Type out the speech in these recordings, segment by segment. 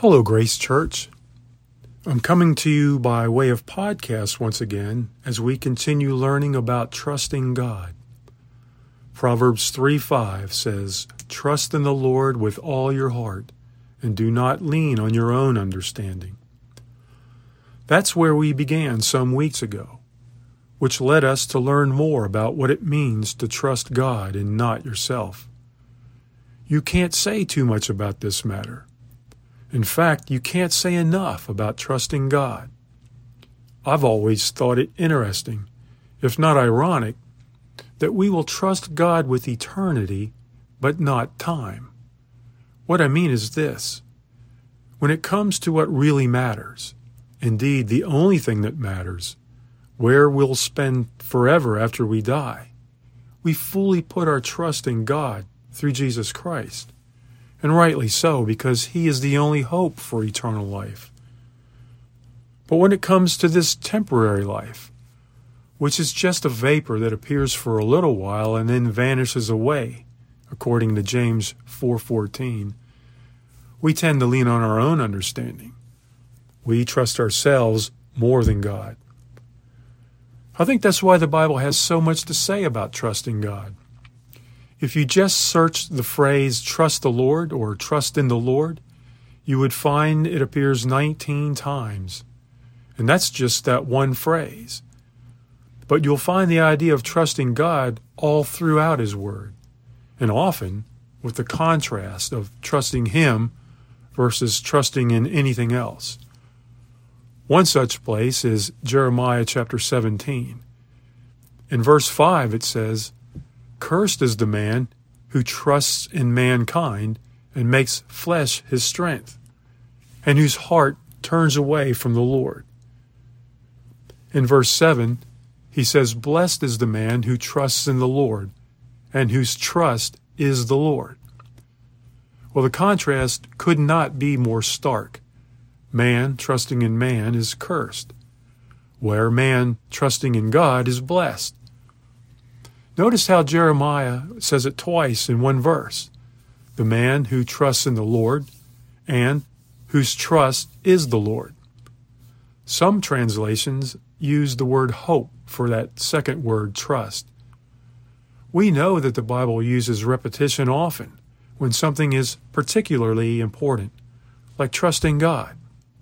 Hello, Grace Church. I'm coming to you by way of podcast once again as we continue learning about trusting God. Proverbs 3:5 says, "Trust in the Lord with all your heart, and do not lean on your own understanding." That's where we began some weeks ago, which led us to learn more about what it means to trust God and not yourself. You can't say too much about this matter. In fact, you can't say enough about trusting God. I've always thought it interesting, if not ironic, that we will trust God with eternity, but not time. What I mean is this. When it comes to what really matters, indeed the only thing that matters, where we'll spend forever after we die, we fully put our trust in God through Jesus Christ. And rightly so, because He is the only hope for eternal life. But when it comes to this temporary life, which is just a vapor that appears for a little while and then vanishes away, according to James 4:14, we tend to lean on our own understanding. We trust ourselves more than God. I think that's why the Bible has so much to say about trusting God. If you just search the phrase trust the Lord or trust in the Lord, you would find it appears 19 times. And that's just that one phrase. But you'll find the idea of trusting God all throughout His Word, and often with the contrast of trusting Him versus trusting in anything else. One such place is Jeremiah chapter 17. In verse 5 it says, "Cursed is the man who trusts in mankind and makes flesh his strength, and whose heart turns away from the Lord." In verse 7, he says, "Blessed is the man who trusts in the Lord, and whose trust is the Lord." Well, the contrast could not be more stark. Man trusting in man is cursed, where man trusting in God is blessed. Notice how Jeremiah says it twice in one verse. The man who trusts in the Lord and whose trust is the Lord. Some translations use the word hope for that second word, trust. We know that the Bible uses repetition often when something is particularly important, like trusting God.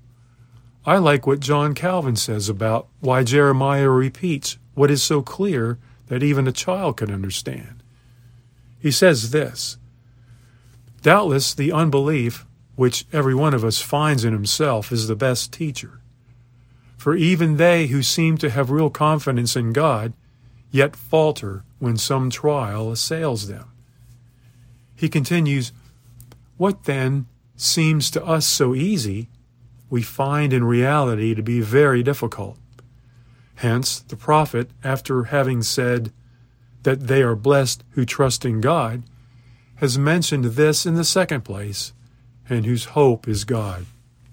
I like what John Calvin says about why Jeremiah repeats what is so clear that even a child can understand. He says this, "Doubtless the unbelief which every one of us finds in himself is the best teacher. For even they who seem to have real confidence in God yet falter when some trial assails them." He continues, "What then seems to us so easy, we find in reality to be very difficult. Hence, the prophet, after having said that they are blessed who trust in God, has mentioned this in the second place, and whose hope is God."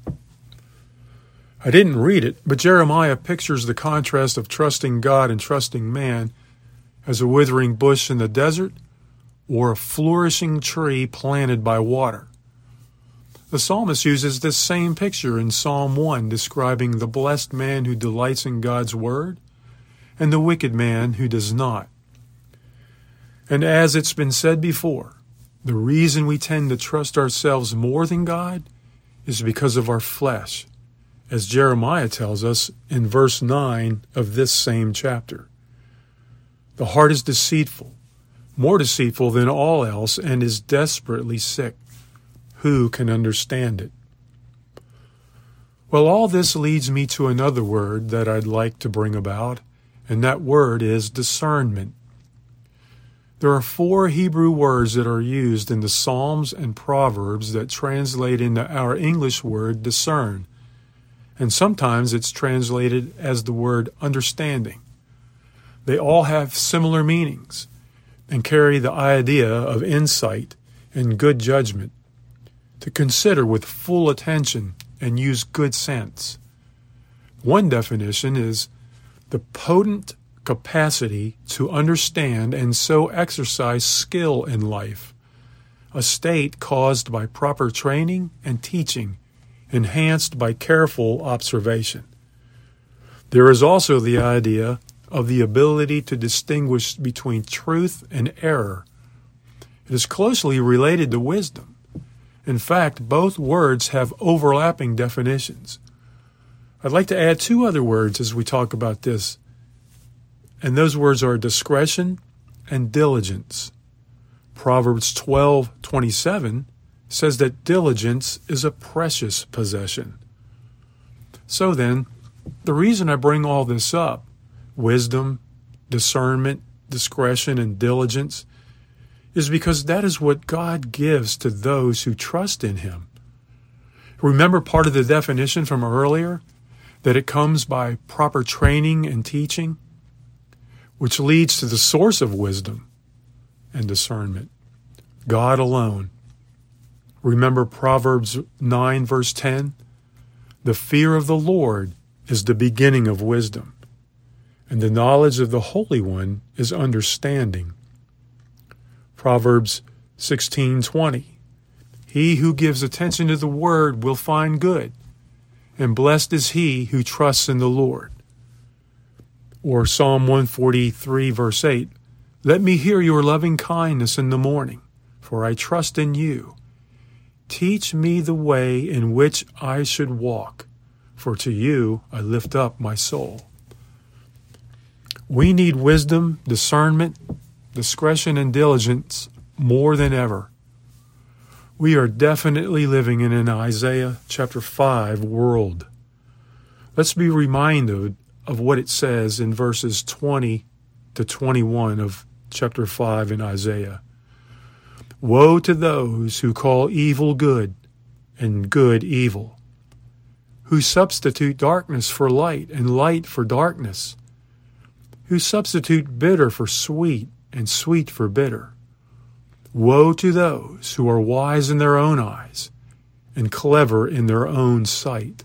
I didn't read it, but Jeremiah pictures the contrast of trusting God and trusting man as a withering bush in the desert or a flourishing tree planted by water. The psalmist uses this same picture in Psalm 1, describing the blessed man who delights in God's word and the wicked man who does not. And as it's been said before, the reason we tend to trust ourselves more than God is because of our flesh, as Jeremiah tells us in verse 9 of this same chapter. "The heart is deceitful, more deceitful than all else, and is desperately sick. Who can understand it?" Well, all this leads me to another word that I'd like to bring about, and that word is discernment. There are 4 Hebrew words that are used in the Psalms and Proverbs that translate into our English word discern, and sometimes it's translated as the word understanding. They all have similar meanings and carry the idea of insight and good judgment, to consider with full attention and use good sense. One definition is the potent capacity to understand and so exercise skill in life, a state caused by proper training and teaching enhanced by careful observation. There is also the idea of the ability to distinguish between truth and error. It is closely related to wisdom. In fact, both words have overlapping definitions. I'd like to add two other words as we talk about this, and those words are discretion and diligence. Proverbs 12:27 says that diligence is a precious possession. So then, the reason I bring all this up, wisdom, discernment, discretion, and diligence, is because that is what God gives to those who trust in Him. Remember part of the definition from earlier, that it comes by proper training and teaching, which leads to the source of wisdom and discernment, God alone. Remember Proverbs 9 verse 10? The fear of the Lord is the beginning of wisdom, and the knowledge of the Holy One is understanding. Proverbs 16:20. He who gives attention to the word will find good, and blessed is he who trusts in the Lord. Or Psalm 143 verse 8. Let me hear your loving kindness in the morning, for I trust in you. Teach me the way in which I should walk, for to you I lift up my soul. We need wisdom, discernment, discretion, and diligence more than ever. We are definitely living in an Isaiah chapter 5 world. Let's be reminded of what it says in verses 20 to 21 of chapter 5 in Isaiah. Woe to those who call evil good and good evil, who substitute darkness for light and light for darkness, who substitute bitter for sweet and sweet for bitter. Woe to those who are wise in their own eyes and clever in their own sight.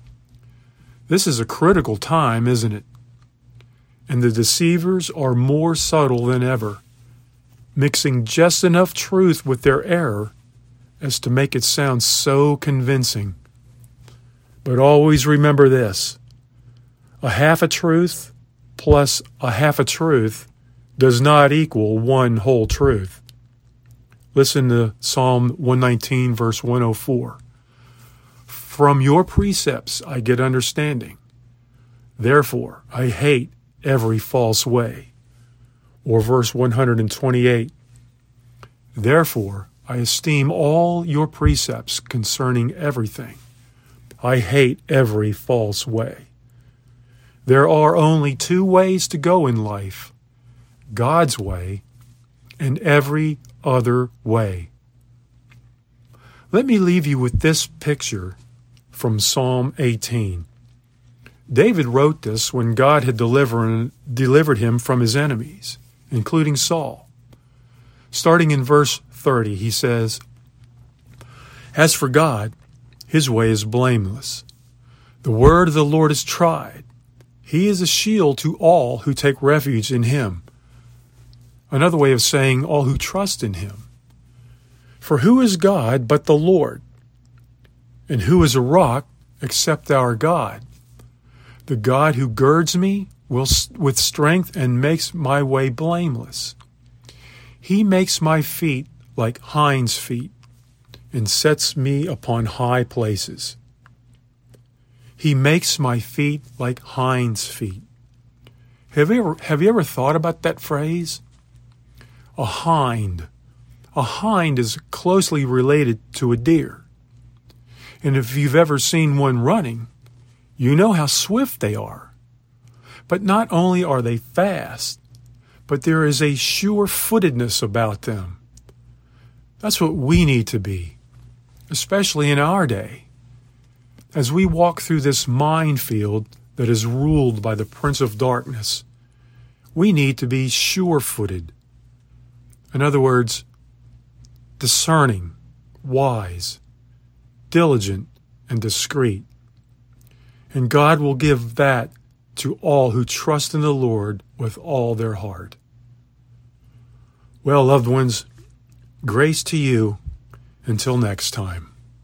This is a critical time, isn't it? And the deceivers are more subtle than ever, mixing just enough truth with their error as to make it sound so convincing. But always remember this: a half a truth plus a half a truth does not equal one whole truth. Listen to Psalm 119, verse 104. From your precepts I get understanding. Therefore I hate every false way. Or verse 128. Therefore I esteem all your precepts concerning everything. I hate every false way. There are only two ways to go in life: God's way and every other way. Let me leave you with this picture from Psalm 18. David wrote this when God had delivered him from his enemies, including Saul. Starting in verse 30, he says, As for God, his way is blameless. The word of the Lord is tried. He is a shield to all who take refuge in him. Another way of saying all who trust in him. For who is God but the Lord? And who is a rock except our God? The God who girds me with strength and makes my way blameless. He makes my feet like hinds' feet and sets me upon high places. He makes my feet like hinds' feet. Have you ever thought about that phrase? A hind. A hind is closely related to a deer. And if you've ever seen one running, you know how swift they are. But not only are they fast, but there is a sure-footedness about them. That's what we need to be, especially in our day. As we walk through this minefield that is ruled by the Prince of Darkness, we need to be sure-footed. In other words, discerning, wise, diligent, and discreet. And God will give that to all who trust in the Lord with all their heart. Well, loved ones, grace to you until next time.